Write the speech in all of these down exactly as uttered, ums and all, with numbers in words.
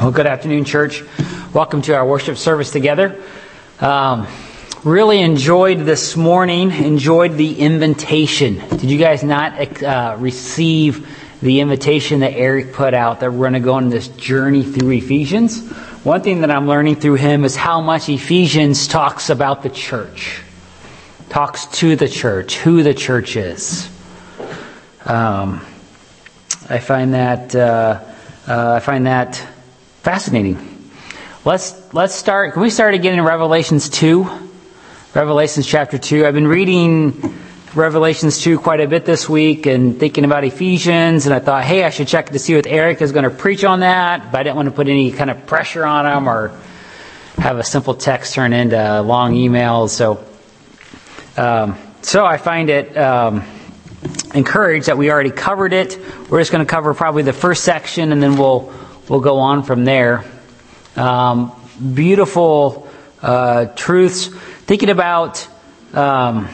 Well, good afternoon, church. Welcome to our worship service together. Um, really enjoyed this morning, enjoyed the invitation. Did you guys not uh, receive the invitation that Eric put out that we're going to go on this journey through Ephesians? One thing that I'm learning through him is how much Ephesians talks about the church, talks to the church, who the church is. Um, I find that uh, uh, I find that fascinating. Let's let's start. Can we start again in Revelations two? Revelations chapter two. I've been reading Revelations two quite a bit this week and thinking about Ephesians, and I thought, hey, I should check to see what Eric is going to preach on that, but I didn't want to put any kind of pressure on him or have a simple text turn into long emails. So, um, so I find it um, encouraged that we already covered it. We're just going to cover probably the first section, and then we'll we'll go on from there. Um, beautiful uh, truths. Thinking about um,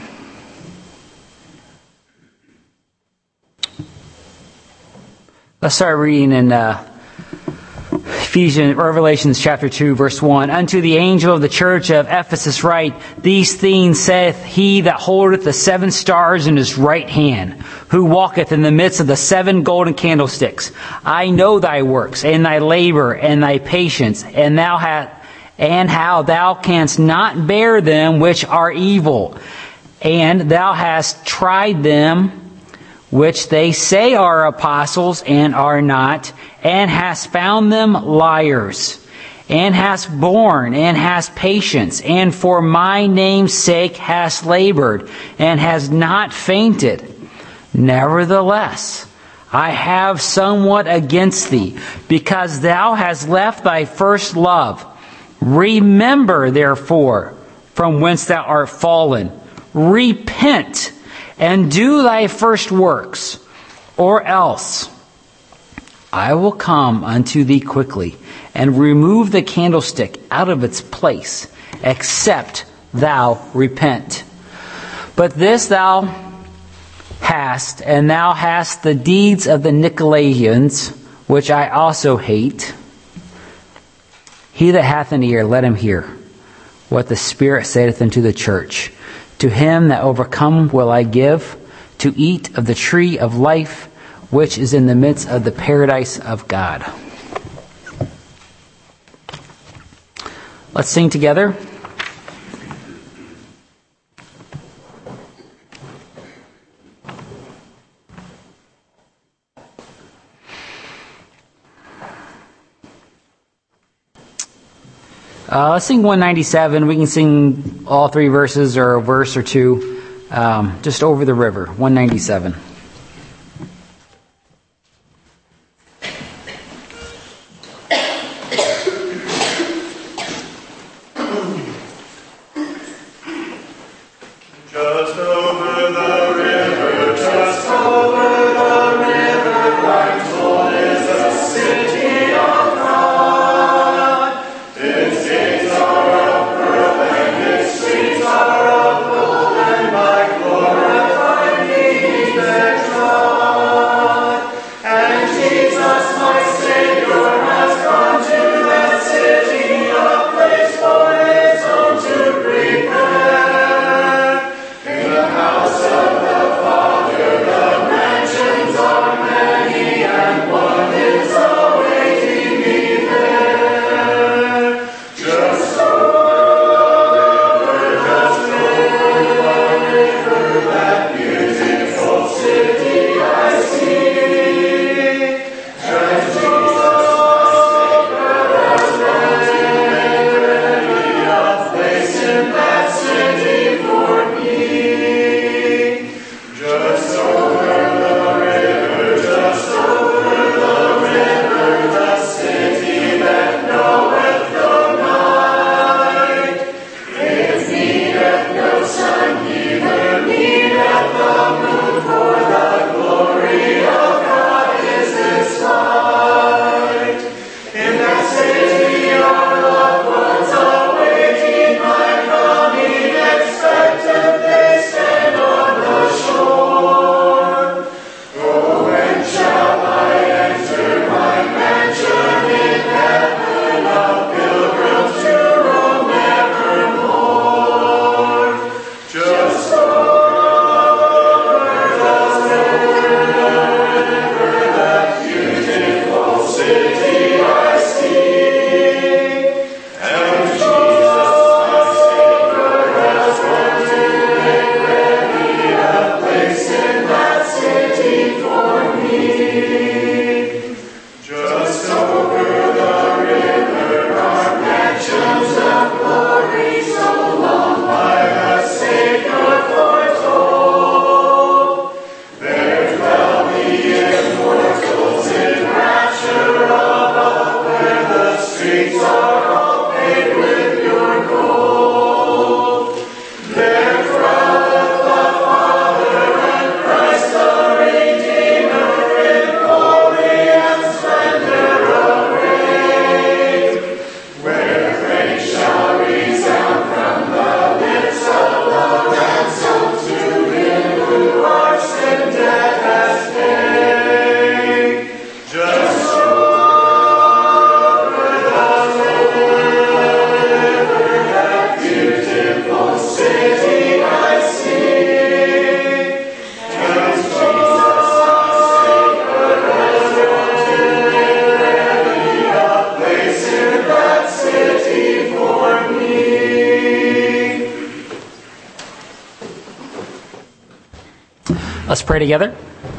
let's start reading in uh, Ephesians, Revelations chapter two, verse one. Unto the angel of the church of Ephesus write, These things saith he that holdeth the seven stars in his right hand, who walketh in the midst of the seven golden candlesticks. I know thy works, and thy labor, and thy patience, and thou hast, and how thou canst not bear them which are evil, and thou hast tried them which they say are apostles and are not, and hast found them liars, and hast borne, and hast patience, and for my name's sake hast labored, and has not fainted. Nevertheless, I have somewhat against thee, because thou hast left thy first love. Remember, therefore, from whence thou art fallen. Repent, and do thy first works, or else I will come unto thee quickly, and remove the candlestick out of its place, except thou repent. But this thou hast, and thou hast the deeds of the Nicolaitans, which I also hate. He that hath an ear, let him hear what the Spirit saith unto the church. To him that overcome will I give to eat of the tree of life, which is in the midst of the paradise of God. Let's sing together. Uh, let's sing one ninety-seven. We can sing all three verses or a verse or two. Um, just over the river. one ninety-seven. There pray together.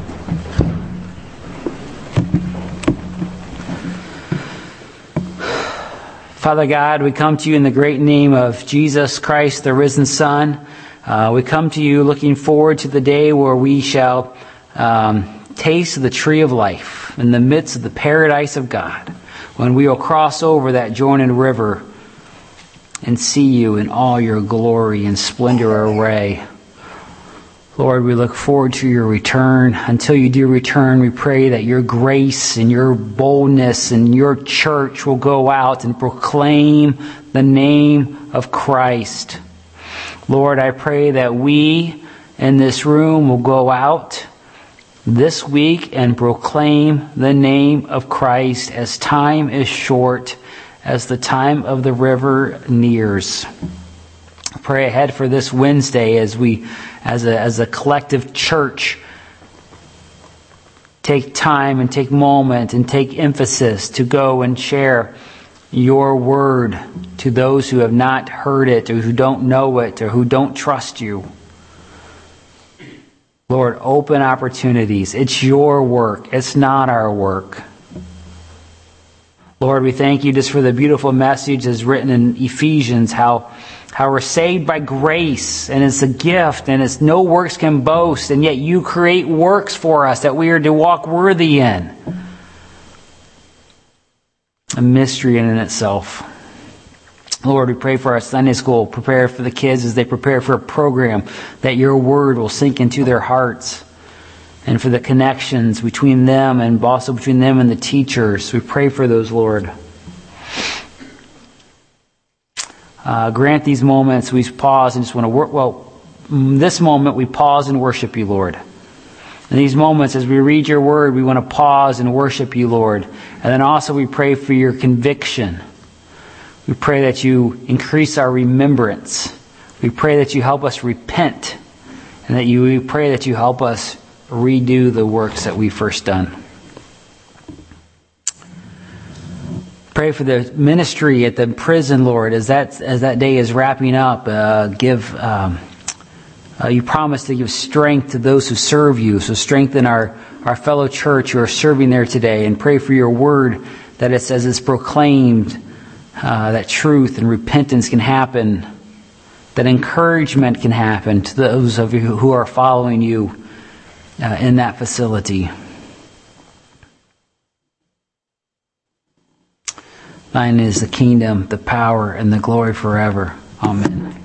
Father God, we come to you in the great name of Jesus Christ, the risen Son. Uh, we come to you looking forward to the day where we shall um, taste the tree of life in the midst of the paradise of God, when we will cross over that Jordan River and see you in all your glory and splendor array. Lord, we look forward to your return. Until you do return, we pray that your grace and your boldness and your church will go out and proclaim the name of Christ. Lord, I pray that we in this room will go out this week and proclaim the name of Christ as time is short, as the time of the river nears. Pray ahead for this Wednesday as we, as a, as a collective church, take time and take moment and take emphasis to go and share your word to those who have not heard it or who don't know it or who don't trust you. Lord, open opportunities. It's your work. It's not our work. Lord, we thank you just for the beautiful message that's written in Ephesians, how How we're saved by grace, and it's a gift, and it's no works can boast, and yet you create works for us that we are to walk worthy in. A mystery in itself. Lord, we pray for our Sunday school, prepare for the kids as they prepare for a program, that your word will sink into their hearts, and for the connections between them and also between them and the teachers. We pray for those, Lord. Uh, grant these moments we pause and just want to work. Well, this moment we pause and worship you, Lord. In these moments, as we read your word, we want to pause and worship you, Lord. And then also we pray for your conviction. We pray that you increase our remembrance. We pray that you help us repent, and that you we pray that you help us redo the works that we first done. Pray for the ministry at the prison, Lord, as that as that day is wrapping up. Uh, give um, uh, you promise to give strength to those who serve you. So strengthen our, our fellow church who are serving there today, and pray for your word that it says it's proclaimed, uh, that truth and repentance can happen, that encouragement can happen to those of you who are following you uh, in that facility. Thine is the kingdom, the power, and the glory forever. Amen.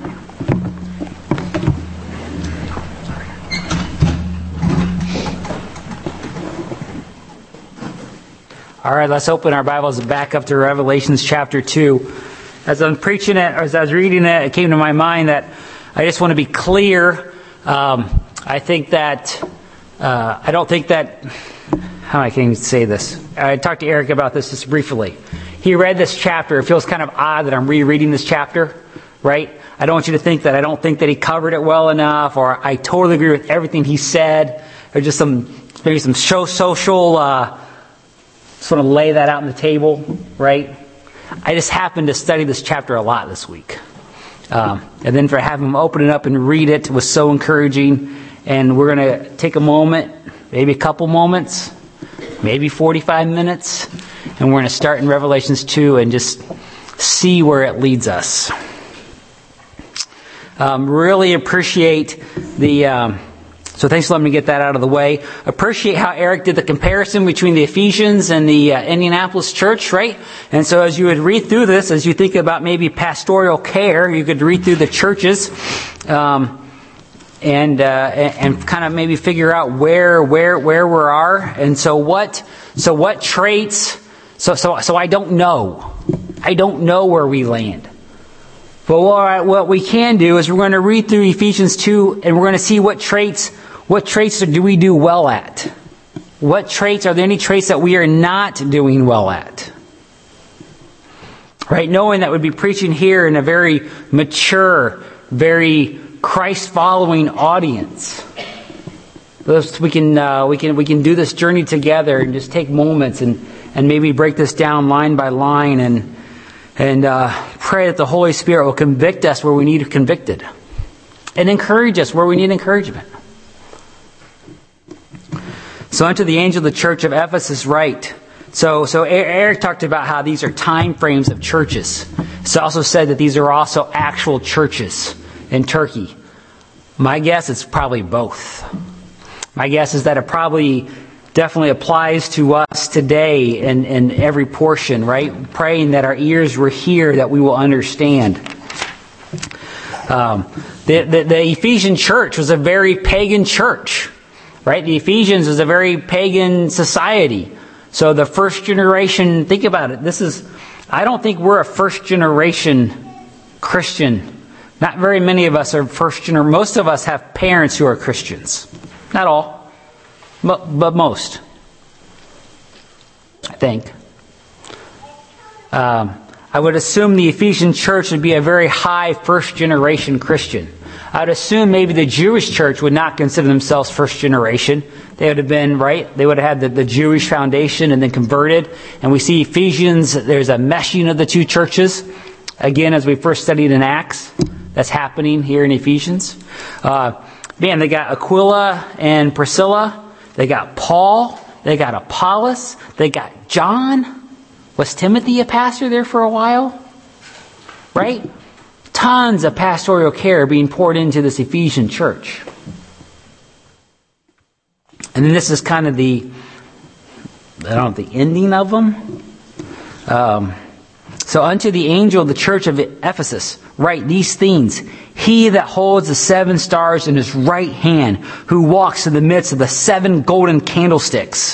All right, let's open our Bibles back up to Revelations chapter two. As I'm preaching it, or as I was reading it, it came to my mind that I just want to be clear. Um, I think that, uh, I don't think that, how I can say this. I talked to Eric about this just briefly. He read this chapter. It feels kind of odd that I'm rereading this chapter, right? I don't want you to think that I don't think that he covered it well enough, or I totally agree with everything he said, or just some, maybe some show social, uh, just want to lay that out on the table, right? I just happened to study this chapter a lot this week. Um, and then for having him open it up and read it was so encouraging. And we're going to take a moment, maybe a couple moments, maybe forty-five minutes, and we're going to start in Revelations two and just see where it leads us. Um, really appreciate the... Um, so thanks for letting me get that out of the way. Appreciate how Eric did the comparison between the Ephesians and the uh, Indianapolis church, right? And so as you would read through this, as you think about maybe pastoral care, you could read through the churches um, and uh, and kind of maybe figure out where where where we are. And so what so what traits? So so so I don't know. I don't know where we land. But what, what we can do is we're going to read through Ephesians two, and we're going to see what traits. What traits do we do well at? What traits, are there any traits that we are not doing well at? Right? Knowing that we'd be preaching here in a very mature, very Christ-following audience. We can, uh, we can, we can do this journey together and just take moments and, and maybe break this down line by line and, and, uh, pray that the Holy Spirit will convict us where we need convicted and encourage us where we need encouragement. So unto the angel of the church of Ephesus write. So, so Eric talked about how these are time frames of churches. It's also said that these are also actual churches in Turkey. My guess is probably both. My guess is that it probably definitely applies to us today in, in every portion, right? Praying that our ears were here, that we will understand. Um, the, the, the Ephesian church was a very pagan church, right? The Ephesians was a very pagan society. So the first generation, think about it. This is, I don't think we're a first generation Christian. Not very many of us are first generation. Most of us have parents who are Christians. Not all, but, but most, I think. Um, I would assume the Ephesian church would be a very high first generation Christian. I would assume maybe the Jewish church would not consider themselves first generation. They would have been, right? They would have had the, the Jewish foundation and then converted. And we see Ephesians, there's a meshing of the two churches. Again, as we first studied in Acts, that's happening here in Ephesians. Uh, man, they got Aquila and Priscilla. They got Paul. They got Apollos. They got John. Was Timothy a pastor there for a while? Right? Tons of pastoral care being poured into this Ephesian church. And then this is kind of the, I don't know, the ending of them. Um, so unto the angel of the church of Ephesus, write these things. He that holds the seven stars in his right hand, who walks in the midst of the seven golden candlesticks.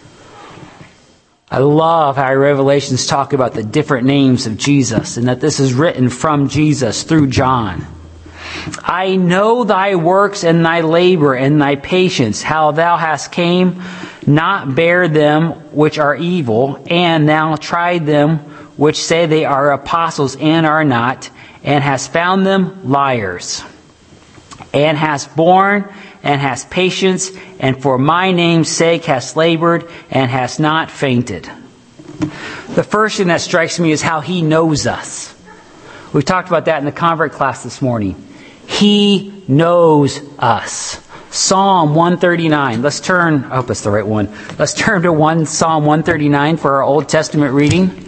I love how Revelations talk about the different names of Jesus and that this is written from Jesus through John. I know thy works and thy labor and thy patience, how thou hast came, not bear them which are evil, and thou tried them which say they are apostles and are not, and hast found them liars, and hast borne and hast patience, and for my name's sake hast labored and hast not fainted. The first thing that strikes me is how he knows us. We talked about that in the convert class this morning. He knows us. Psalm one thirty-nine. Let's turn, I hope it's the right one. Let's turn to one Psalm one thirty-nine for our Old Testament reading.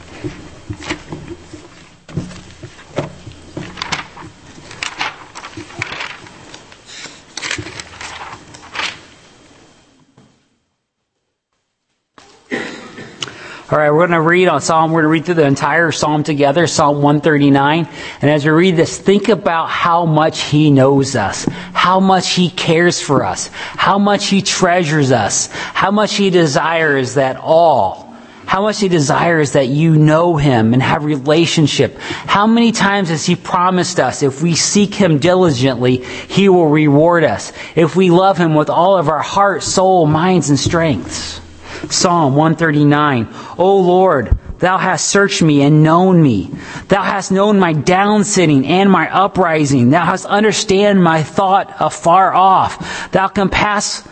All right, we're going to read on Psalm, we're going to read through the entire Psalm together, Psalm one thirty-nine. And as we read this, think about how much he knows us, how much he cares for us, how much he treasures us, how much he desires that all, how much he desires that you know him and have relationship. How many times has he promised us if we seek him diligently, he will reward us. If we love him with all of our heart, soul, minds, and strengths. Psalm one thirty-nine. O Lord, thou hast searched me and known me. Thou hast known my down sitting and my uprising. Thou hast understand my thought afar off. Thou compass,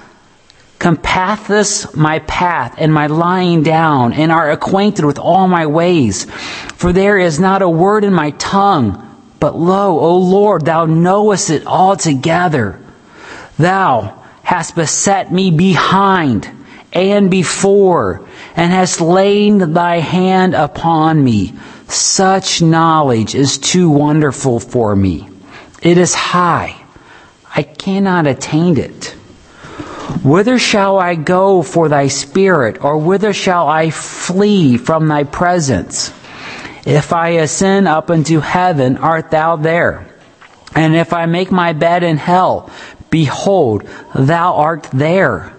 compassest my path and my lying down, and art acquainted with all my ways. For there is not a word in my tongue, but lo, O Lord, thou knowest it altogether. Thou hast beset me behind and before, and hast laid thy hand upon me. Such knowledge is too wonderful for me. It is high. I cannot attain it. Whither shall I go for thy spirit, or whither shall I flee from thy presence? If I ascend up into heaven, art thou there. And if I make my bed in hell, behold, thou art there.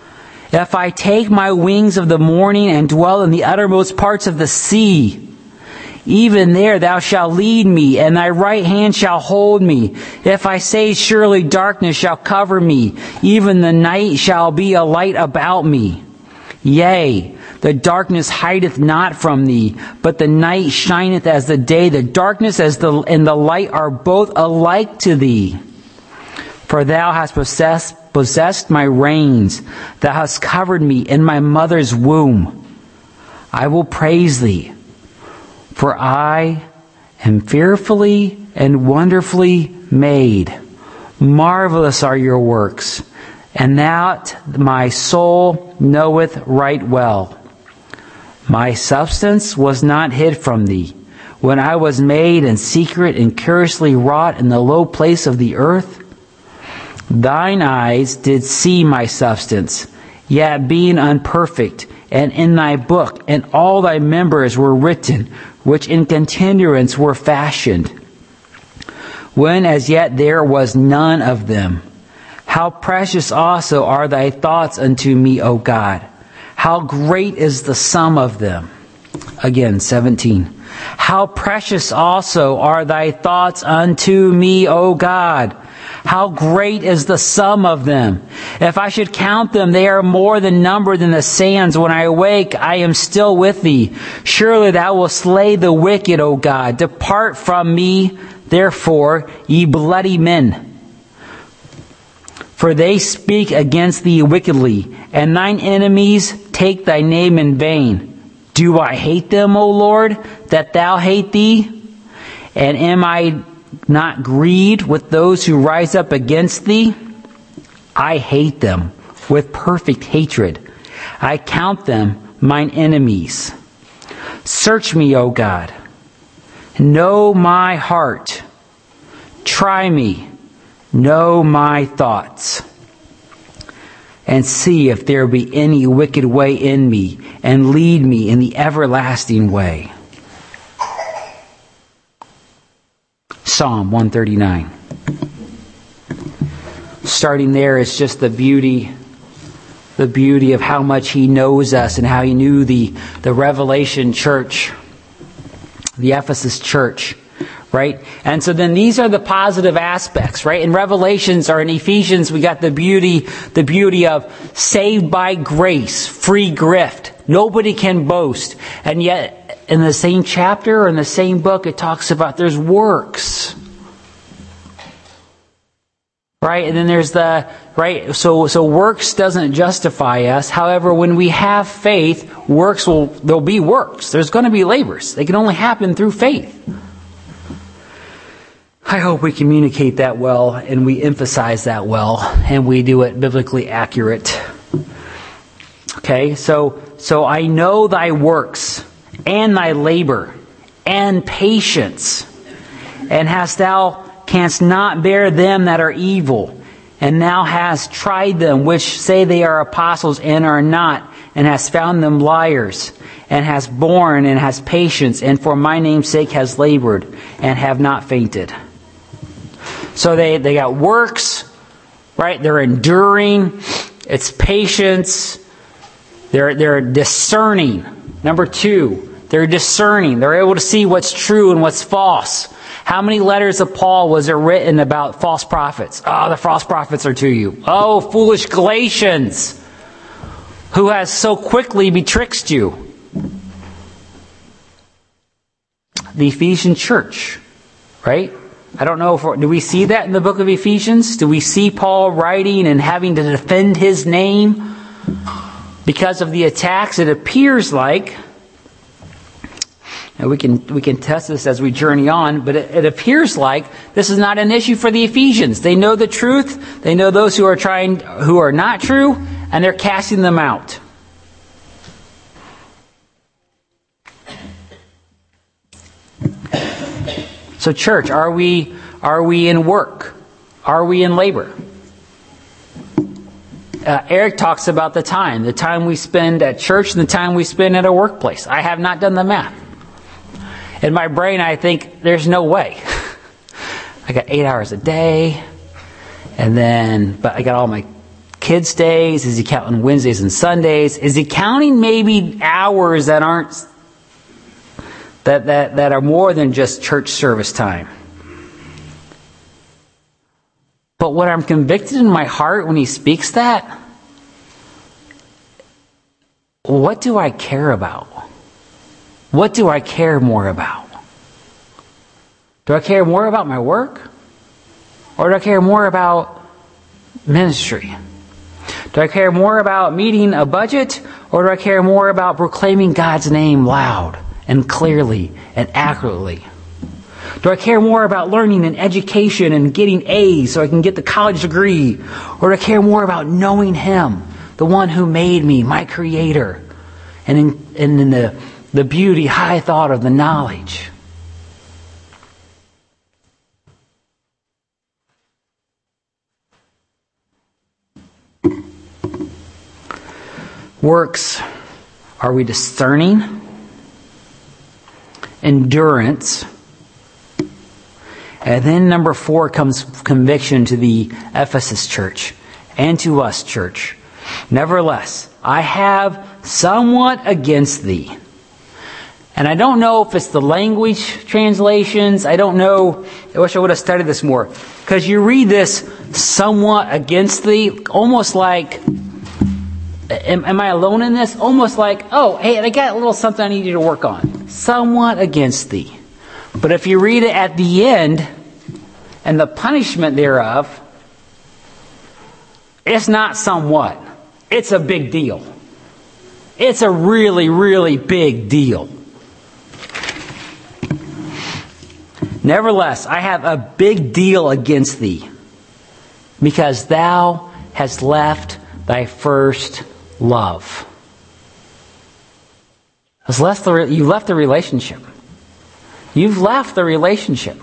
If I take my wings of the morning and dwell in the uttermost parts of the sea, even there thou shalt lead me, and thy right hand shall hold me. If I say, surely darkness shall cover me, even the night shall be a light about me. Yea, the darkness hideth not from thee, but the night shineth as the day. The darkness as the and the light are both alike to thee. For thou hast possessed possessed my reins. Thou hast covered me in my mother's womb. I will praise thee, for I am fearfully and wonderfully made. Marvelous are your works, and that my soul knoweth right well. My substance was not hid from thee, when I was made in secret and curiously wrought in the low place of the earth. Thine eyes did see my substance, yet being unperfect, and in thy book, and all thy members were written, which in continuance were fashioned, when as yet there was none of them. How precious also are thy thoughts unto me, O God! How great is the sum of them. Again, seventeen. How precious also are thy thoughts unto me, O God! How great is the sum of them. If I should count them, they are more than numbered than the sands. When I awake, I am still with thee. Surely thou wilt slay the wicked, O God. Depart from me, therefore, ye bloody men. For they speak against thee wickedly, and thine enemies take thy name in vain. Do I hate them, O Lord, that thou hate thee? And am I not grieved with those who rise up against thee? I hate them with perfect hatred. I count them mine enemies. Search me, O God. Know my heart. Try me. Know my thoughts. And see if there be any wicked way in me, and lead me in the everlasting way. Psalm one thirty-nine. Starting there is just the beauty, the beauty of how much He knows us and how He knew the, the Revelation church, the Ephesus church, right? And so then these are the positive aspects, right? In Revelations or in Ephesians, we got the beauty, the beauty of saved by grace, free gift. Nobody can boast. And yet, in the same chapter or in the same book, it talks about there's works. Right? And then there's the, right? So, so works doesn't justify us. However, when we have faith, works will, there'll be works. There's going to be labors. They can only happen through faith. I hope we communicate that well and we emphasize that well and we do it biblically accurate. Okay, so so I know thy works and thy labor and patience, and hast thou canst not bear them that are evil, and thou hast tried them which say they are apostles and are not, and hast found them liars, and hast borne and hast patience, and for my name's sake has labored and have not fainted. So they, they got works, right? They're enduring. It's patience. They're, they're discerning. Number two, they're discerning. They're able to see what's true and what's false. How many letters of Paul was there written about false prophets? Oh, the false prophets are to you. Oh, foolish Galatians, who has so quickly betwixt you. The Ephesian church, right? I don't know if we're, do we see that in the book of Ephesians? Do we see Paul writing and having to defend his name because of the attacks? It appears like, and we can we can test this as we journey on, but it, it appears like this is not an issue for the Ephesians. They know the truth. They know those who are trying, who are not true, and they're casting them out. So church, are we are we in work? Are we in labor? Uh, Eric talks about the time, the time we spend at church and the time we spend at a workplace. I have not done the math. In my brain, I think there's no way. I got eight hours a day, and then, but I got all my kids' days. Is he counting Wednesdays and Sundays? Is he counting maybe hours that aren't That, that, that are more than just church service time? But what I'm convicted in my heart when he speaks that, what do I care about? What do I care more about? Do I care more about my work? Or do I care more about ministry? Do I care more about meeting a budget? Or do I care more about proclaiming God's name loud and clearly and accurately? Do I care more about learning and education and getting A's so I can get the college degree? Or do I care more about knowing Him, the one who made me, my Creator, and in, and in the, the beauty, high thought of the knowledge? Works, are we discerning? Endurance. And then number four comes conviction to the Ephesus church and to us, church. Nevertheless, I have somewhat against thee. And I don't know if it's the language translations. I don't know. I wish I would have studied this more. Because you read this somewhat against thee, almost like, am, am I alone in this? Almost like, oh, hey, I got a little something I need you to work on. Somewhat against thee. But if you read it at the end, and the punishment thereof, it's not somewhat. It's a big deal. It's a really, really big deal. Nevertheless, I have a big deal against thee, because thou hast left thy first love. Has left the, you left the relationship. You've left the relationship.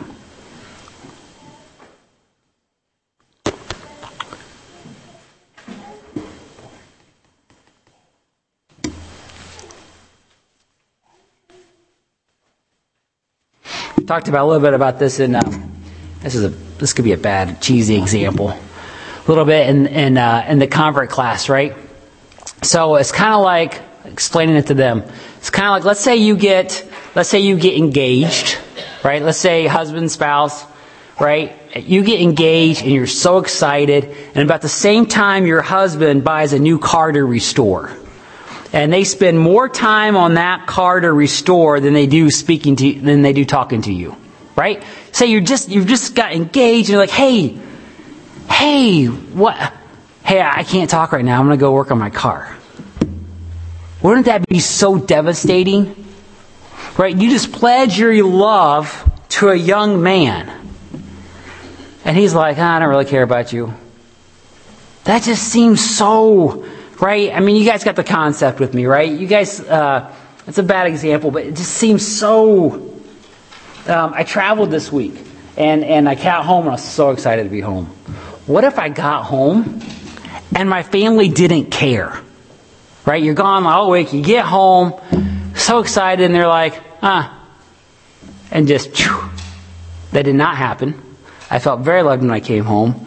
We talked about a little bit about this in um, this is a this could be a bad cheesy example. A little bit in in uh, in the convert class, right? So it's kind of like explaining it to them. It's kind of like, let's say you get let's say you get engaged, right? Let's say husband, spouse, right? You get engaged and you're so excited, and about the same time your husband buys a new car to restore. And they spend more time on that car to restore than they do speaking to than they do talking to you, right? Say you're just you've just got engaged and you're like, hey, hey, what? Hey, I can't talk right now. I'm going to go work on my car. Wouldn't that be so devastating, right? You just pledge your love to a young man, and he's like, ah, I don't really care about you. That just seems so. Right? I mean, you guys got the concept with me, right? You guys, uh, it's a bad example, but it just seems so... Um, I traveled this week, and, and I got home, and I was so excited to be home. What if I got home, and my family didn't care? Right? You're gone all week, you get home, so excited, and they're like, ah. And just, phew, that did not happen. I felt very loved when I came home.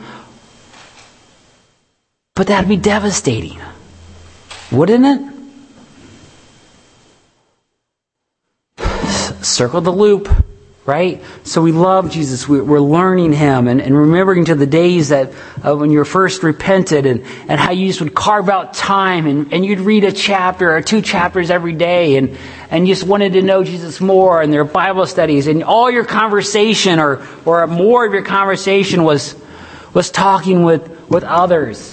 But that'd be devastating. Wouldn't it? Circle the loop, right? So we love Jesus. We're learning Him and, and remembering to the days that uh, when you were first repented, and, and how you just would carve out time and, and you'd read a chapter or two chapters every day, and, and you just wanted to know Jesus more, and their Bible studies, and all your conversation or, or more of your conversation was, was talking with, with others.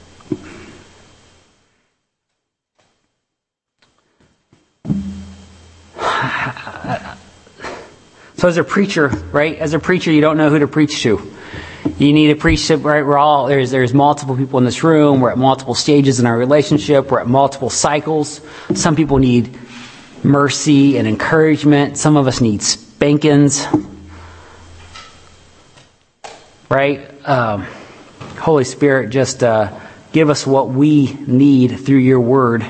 So as a preacher, right? As a preacher, you don't know who to preach to. You need to preach to, right? We're all, there's, there's multiple people in this room. We're at multiple stages in our relationship. We're at multiple cycles. Some people need mercy and encouragement. Some of us need spankings. Right? Um, Holy Spirit, just uh, give us what we need through your word.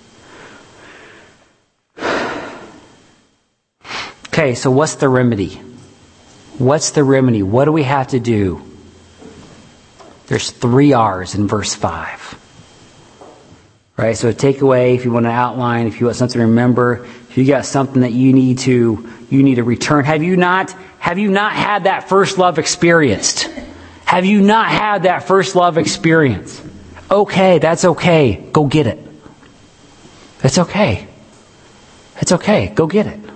Okay, so what's the remedy? What's the remedy? What do we have to do? There's three R's in verse five. Right, so a takeaway, if you want to outline, if you want something to remember, if you got something that you need to, you need to return. Have you not, have you not had that first love experienced? Have you not had that first love experience? Okay, that's okay. Go get it. It's okay. It's okay. Go get it.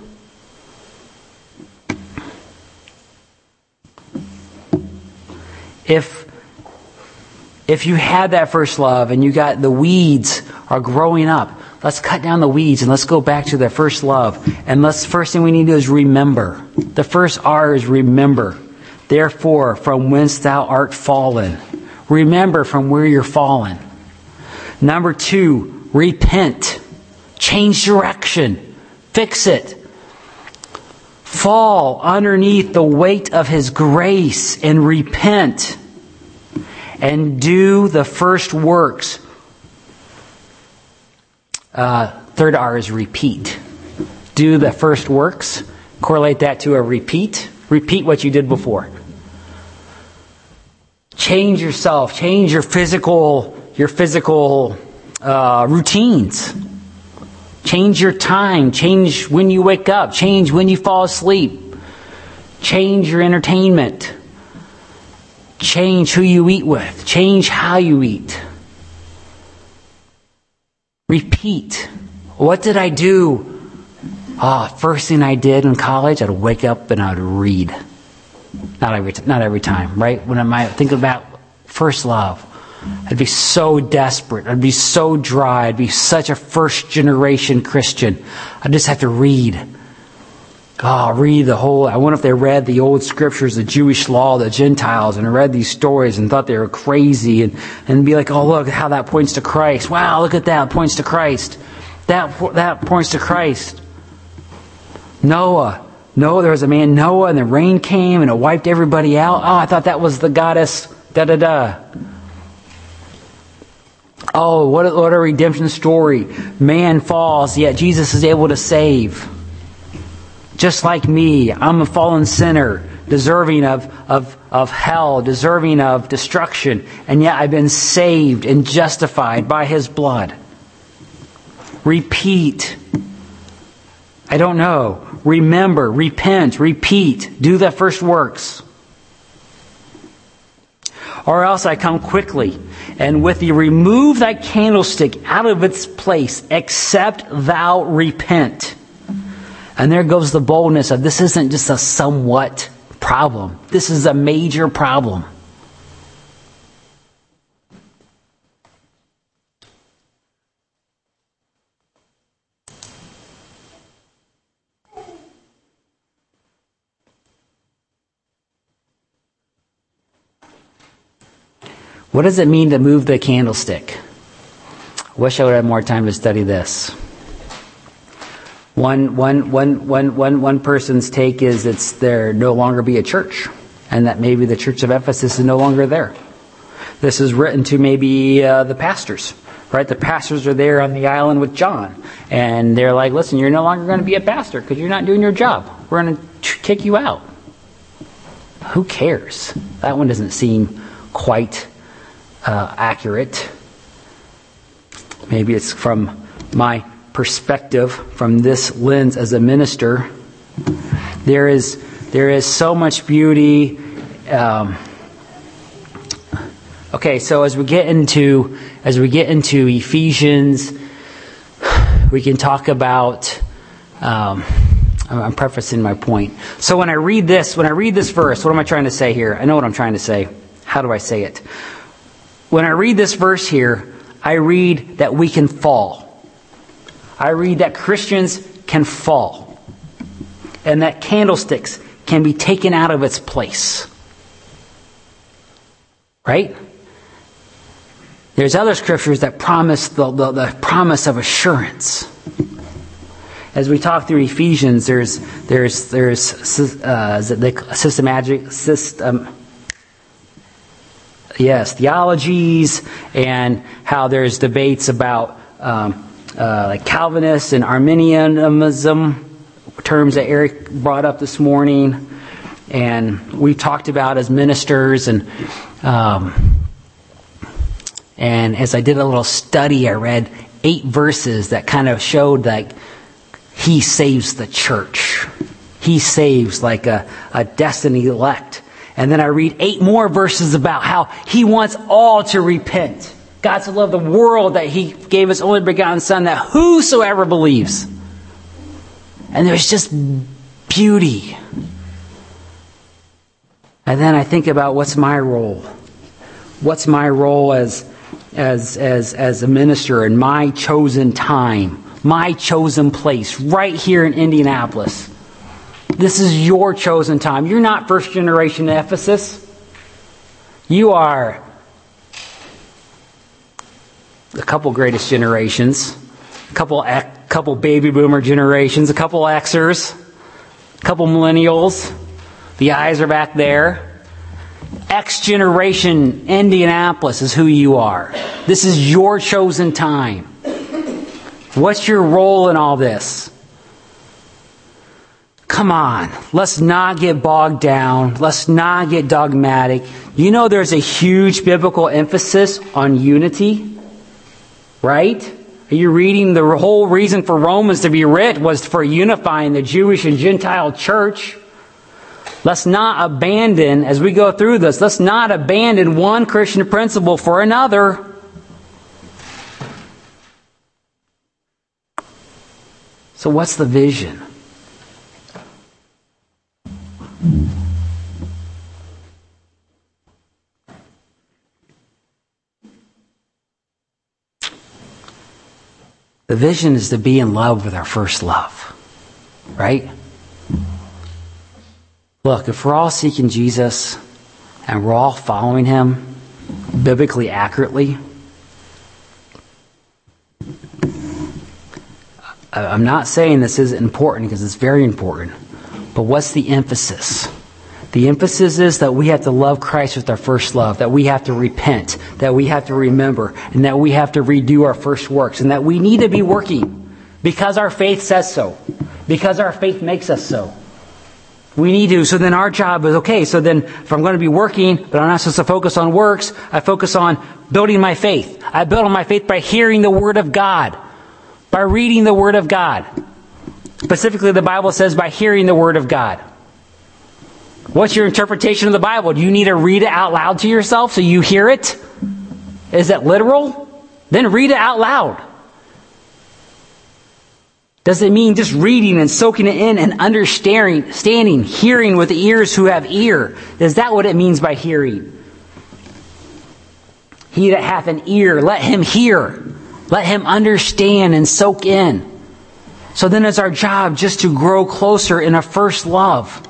If if you had that first love and you got the weeds are growing up, Let's cut down the weeds and let's go back to the first love. And let's, first thing we need to do is remember. The first R is remember. Therefore, from whence thou art fallen. Remember from where you're fallen. Number two, repent. Change direction. Fix it. Fall underneath the weight of His grace and repent. And do the first works. Uh, third R is repeat. Do the first works. Correlate that to a repeat. Repeat what you did before. Change yourself. Change your physical, your physical uh, routines. Change your time. Change when you wake up. Change when you fall asleep. Change your entertainment. Change who you eat with. Change how you eat. Repeat. What did I do? Ah, oh, first thing I did in college, I'd wake up and I'd read. Not every, not every time, right? When I might think about first love, I'd be so desperate. I'd be so dry. I'd be such a first generation Christian. I just have to read. Oh, read the whole, I wonder if they read the old scriptures, the Jewish law, the Gentiles, and read these stories and thought they were crazy and, and be like, oh, look how that points to Christ. Wow, look at that, it points to Christ. That, that points to Christ. Noah. Noah, there was a man, Noah, and the rain came and it wiped everybody out. Oh, I thought that was the goddess, da-da-da. Oh, what a, what a redemption story. Man falls, yet Jesus is able to save. Just like me, I'm a fallen sinner, deserving of, of, of hell, deserving of destruction. And yet I've been saved and justified by His blood. Repeat. I don't know. Remember, repent, repeat. Do the first works. Or else I come quickly, and with thee remove thy candlestick out of its place, except thou repent. And there goes the boldness of this isn't just a somewhat problem. This is a major problem. What does it mean to move the candlestick? Wish I would have more time to study this. One, one, one, one, one, one person's take is it's there no longer be a church, and that maybe the church of Ephesus is no longer there. This is written to maybe uh, the pastors, right? The pastors are there on the island with John, and they're like, listen, you're no longer going to be a pastor because you're not doing your job. We're going to kick you out. Who cares? That one doesn't seem quite uh, accurate. Maybe it's from my perspective, from this lens as a minister. There is there is so much beauty. Um, okay, so as we get into as we get into Ephesians, we can talk about. Um, I'm prefacing my point. So when I read this, when I read this verse, what am I trying to say here? I know what I'm trying to say. How do I say it? When I read this verse here, I read that we can fall. I read that Christians can fall. And that candlesticks can be taken out of its place. Right? There's other scriptures that promise the, the, the promise of assurance. As we talk through Ephesians, there's there's there's uh, systematic system. Yes, theologies, and how there's debates about um, uh, like Calvinists and Arminianism, terms that Eric brought up this morning, and we talked about as ministers, and um, and as I did a little study, I read eight verses that kind of showed like He saves the church. He saves like a, a destiny elect. And then I read eight more verses about how He wants all to repent. God so loved the world that He gave His only begotten Son, that whosoever believes. And there's just beauty. And then I think about what's my role? What's my role as as, as, as a minister in my chosen time, my chosen place, right here in Indianapolis. This is your chosen time. You're not first generation Ephesus. You are a couple greatest generations, a couple, a couple baby boomer generations, a couple Xers, a couple millennials. The eyes are back there. X generation Indianapolis is who you are. This is your chosen time. What's your role in all this? Come on, let's not get bogged down. Let's not get dogmatic. You know there's a huge biblical emphasis on unity, right? Are you reading the whole reason for Romans to be writ was for unifying the Jewish and Gentile church? Let's not abandon, as we go through this, let's not abandon one Christian principle for another. So what's the vision? The vision is to be in love with our first love, right? Look, if we're all seeking Jesus and we're all following Him biblically accurately, I'm not saying this isn't important because it's very important, but what's the emphasis? The emphasis is that we have to love Christ with our first love, that we have to repent, that we have to remember, and that we have to redo our first works, and that we need to be working because our faith says so, because our faith makes us so. We need to. So then our job is, okay, so then if I'm going to be working, but I'm not supposed to focus on works, I focus on building my faith. I build on my faith by hearing the Word of God, by reading the Word of God. Specifically, the Bible says by hearing the Word of God. What's your interpretation of the Bible? Do you need to read it out loud to yourself so you hear it? Is it literal? Then read it out loud. Does it mean just reading and soaking it in and understanding, standing, hearing with the ears who have ear? Is that what it means by hearing? He that hath an ear, let him hear. Let him understand and soak in. So then it's our job just to grow closer in a first love.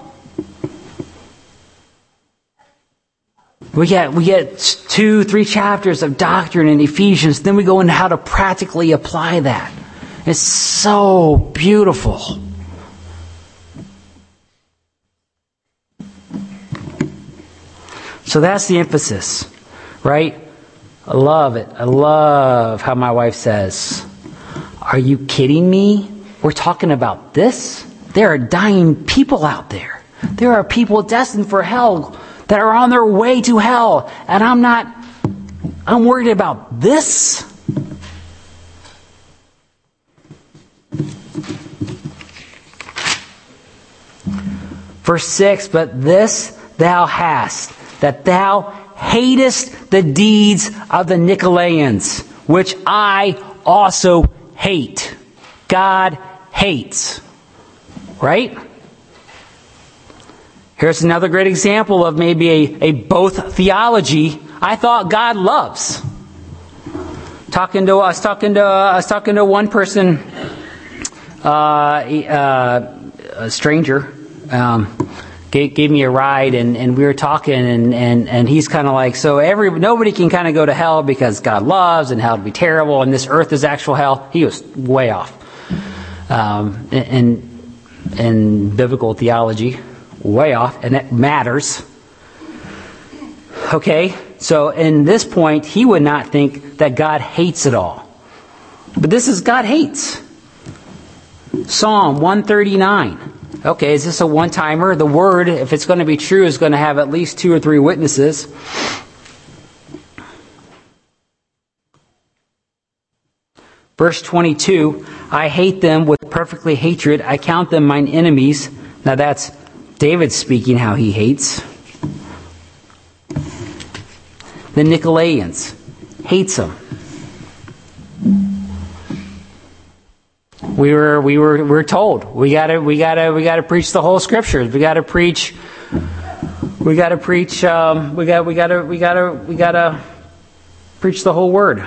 We get, we get two, three chapters of doctrine in Ephesians. Then we go into how to practically apply that. It's so beautiful. So that's the emphasis, right? I love it. I love how my wife says, "Are you kidding me? We're talking about this? There are dying people out there. There are people destined for hell that are on their way to hell. And I'm not, I'm worried about this." Verse six, "But this thou hast, that thou hatest the deeds of the Nicolaitans, which I also hate." God hates. Right? Here's another great example of maybe a, a both theology. I thought God loves. Talking to, I was talking to, I was talking to one person, uh, uh, a stranger, um, gave, gave me a ride, and, and we were talking, and, and, and he's kind of like, so every nobody can kind of go to hell because God loves, and hell would be terrible, and this earth is actual hell. He was way off. Um, in, in biblical theology, way off, and it matters. Okay, so in this point, he would not think that God hates it all. But this is God hates. Psalm one thirty-nine. Okay, is this a one-timer? The word, if it's going to be true, is going to have at least two or three witnesses. Verse twenty-two, "I hate them with perfectly hatred. I count them mine enemies." Now that's David speaking how he hates. The Nicolaitans, hates them. We were we were we were told we gotta we gotta we gotta preach the whole scriptures. We gotta preach. We gotta preach. Um, we got we gotta we gotta we gotta Preach the whole word.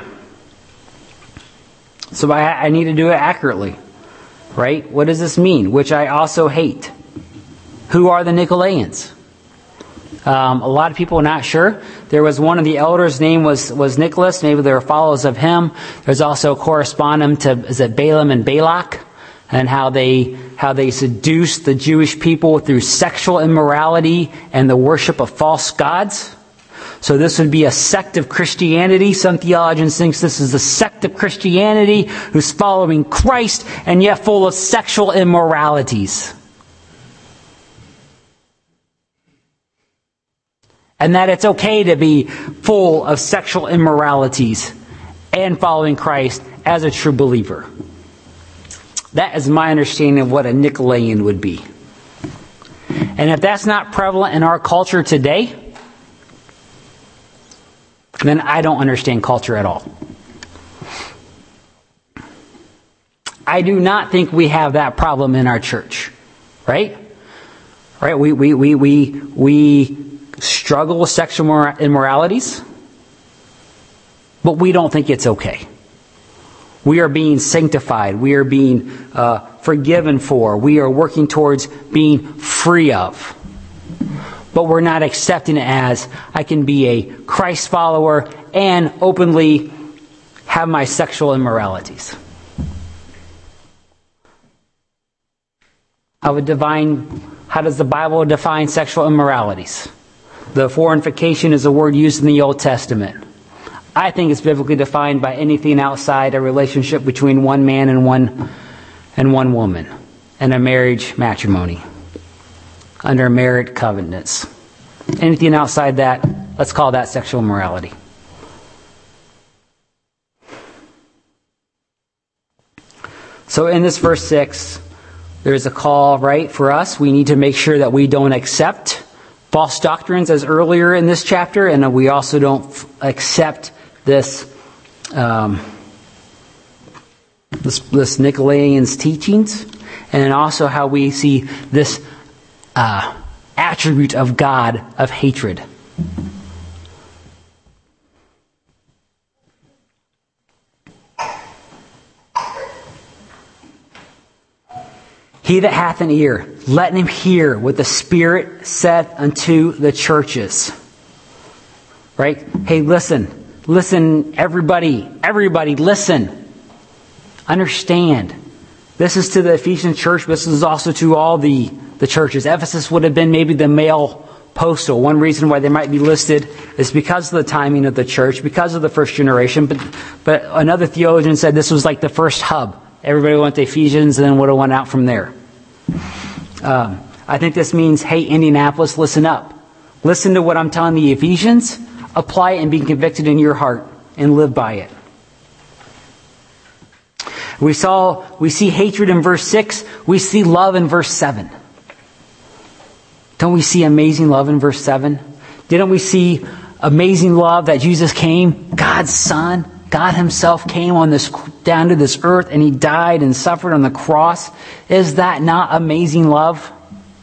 So I, I need to do it accurately. Right? What does this mean? Which I also hate. Who are the Nicolaitans? Um, a lot of people are not sure. There was one of the elders' name was, was Nicholas. Maybe they were followers of him. There's also a correspondent to, is it Balaam and Balak? And how they, how they seduced the Jewish people through sexual immorality and the worship of false gods. So this would be a sect of Christianity. Some theologians think this is a sect of Christianity who's following Christ and yet full of sexual immoralities. And that it's okay to be full of sexual immoralities and following Christ as a true believer. That is my understanding of what a Nicolaitan would be. And if that's not prevalent in our culture today, then I don't understand culture at all. I do not think we have that problem in our church. Right? Right? We, we, we, we, we struggle with sexual immoralities, but we don't think it's okay. We are being sanctified. We are being uh, forgiven for. We are working towards being free of. But we're not accepting it as I can be a Christ follower and openly have my sexual immoralities. How would divine, how does the Bible define sexual immoralities? The fornication is a word used in the Old Testament. I think it's biblically defined by anything outside a relationship between one man and one and one woman and a marriage matrimony under marriage covenants. Anything outside that, let's call that sexual immorality. So in this verse six, there's a call, right, for us. We need to make sure that we don't accept false doctrines as earlier in this chapter, and we also don't f- accept this, um, this this Nicolaitans' teachings, and then also how we see this uh, attribute of God of hatred. He that hath an ear, let him hear what the Spirit saith unto the churches. Right? Hey, listen. Listen, everybody. Everybody, listen. Understand. This is to the Ephesian church. This is also to all the, the churches. Ephesus would have been maybe the male postal. One reason why they might be listed is because of the timing of the church, because of the first generation. But, but another theologian said this was like the first hub. Everybody went to Ephesians and then would have went out from there. Um, I think this means, hey, Indianapolis, listen up. Listen to what I'm telling the Ephesians. Apply it and be convicted in your heart and live by it. We saw, we see hatred in verse six. We see love in verse seven. Don't we see amazing love in verse seven? Didn't we see amazing love that Jesus came, God's Son, God himself came on this down to this earth and he died and suffered on the cross? Is that not amazing love?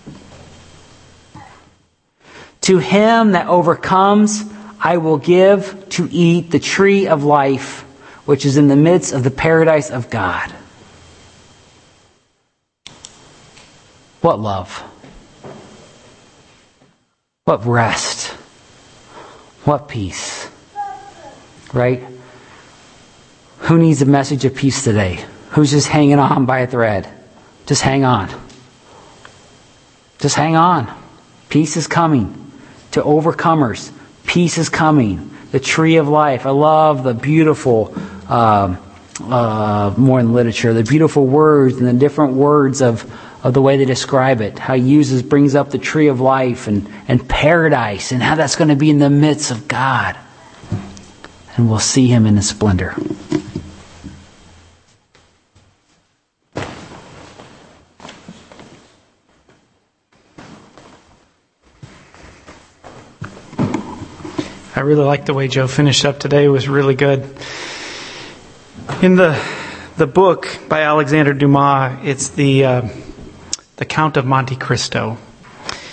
To him that overcomes, I will give to eat the tree of life, which is in the midst of the paradise of God. What love? What rest? What peace? Right? Who needs a message of peace today? Who's just hanging on by a thread? Just hang on. Just hang on. Peace is coming to overcomers. Peace is coming. The tree of life. I love the beautiful, uh, uh, more in literature, the beautiful words and the different words of, of the way they describe it. How he uses, brings up the tree of life and, and paradise and how that's going to be in the midst of God. And we'll see him in his splendor. I really like the way Joe finished up today. It was really good. In the the book by Alexander Dumas, it's the uh, the Count of Monte Cristo.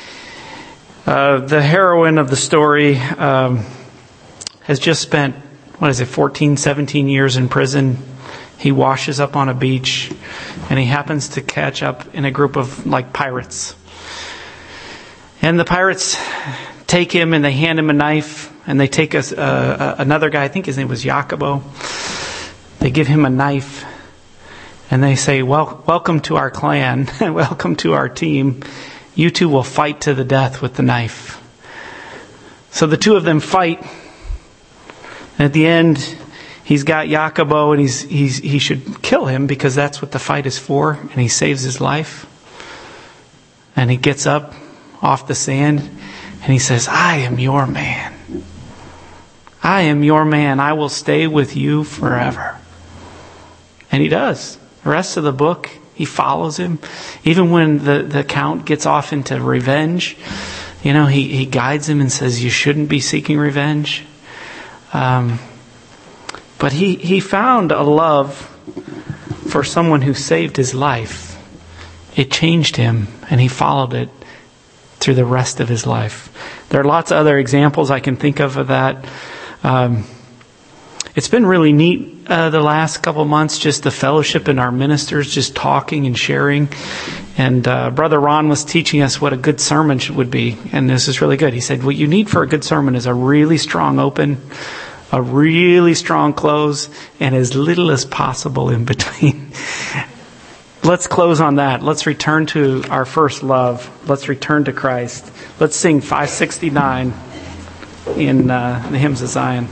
Uh, the heroine of the story um, has just spent what is it, fourteen, seventeen years in prison. He washes up on a beach, and he happens to catch up in a group of like pirates. And the pirates take him and they hand him a knife, and they take us uh, another guy, I think his name was Jacobo. They give him a knife, and they say, well, welcome to our clan, welcome to our team. You two will fight to the death with the knife. So the two of them fight. And at the end, he's got Jacobo, and he's, he's, he should kill him because that's what the fight is for. And he saves his life. And he gets up off the sand, and he says, I am your man. I am your man. I will stay with you forever. And he does. The rest of the book, he follows him. Even when the, the count gets off into revenge, you know, he, he guides him and says, you shouldn't be seeking revenge. Um, but he, he found a love for someone who saved his life. It changed him, and he followed it through the rest of his life. There are lots of other examples I can think of of that. Um, it's been really neat uh, the last couple of months, just the fellowship and our ministers just talking and sharing. And uh, Brother Ron was teaching us what a good sermon would be. And this is really good. He said, what you need for a good sermon is a really strong open, a really strong close, and as little as possible in between. Let's close on that. Let's return to our first love. Let's return to Christ. Let's sing five sixty-nine in uh, the Hymns of Zion.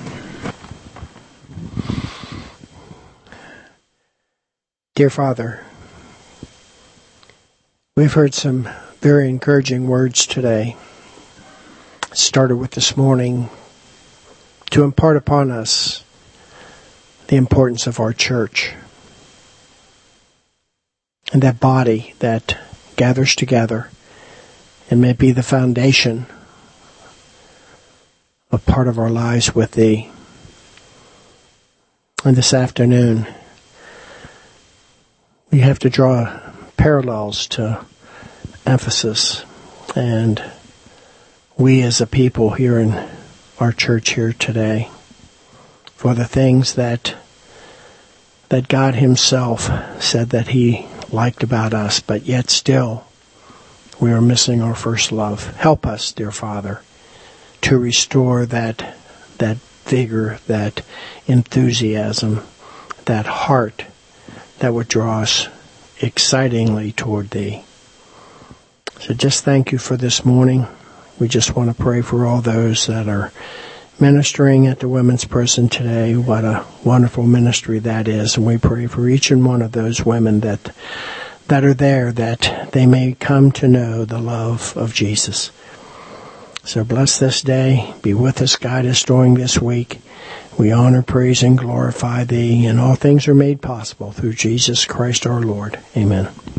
Dear Father, we've heard some very encouraging words today. It started with this morning to impart upon us the importance of our church and that body that gathers together and may be the foundation of part of our lives with Thee. And this afternoon, we have to draw parallels to Ephesus, and we as a people here in our church here today, for the things that that God Himself said that He liked about us, but yet still we are missing our first love. Help us, dear Father, to restore that that vigor, that enthusiasm, that heart that would draw us excitingly toward Thee. So just thank You for this morning. We just want to pray for all those that are ministering at the women's prison today. What a wonderful ministry that is. And we pray for each and one of those women that that are there, that they may come to know the love of Jesus. So bless this day. Be with us, guide us during this week. We honor, praise, and glorify Thee, and all things are made possible through Jesus Christ our Lord. Amen.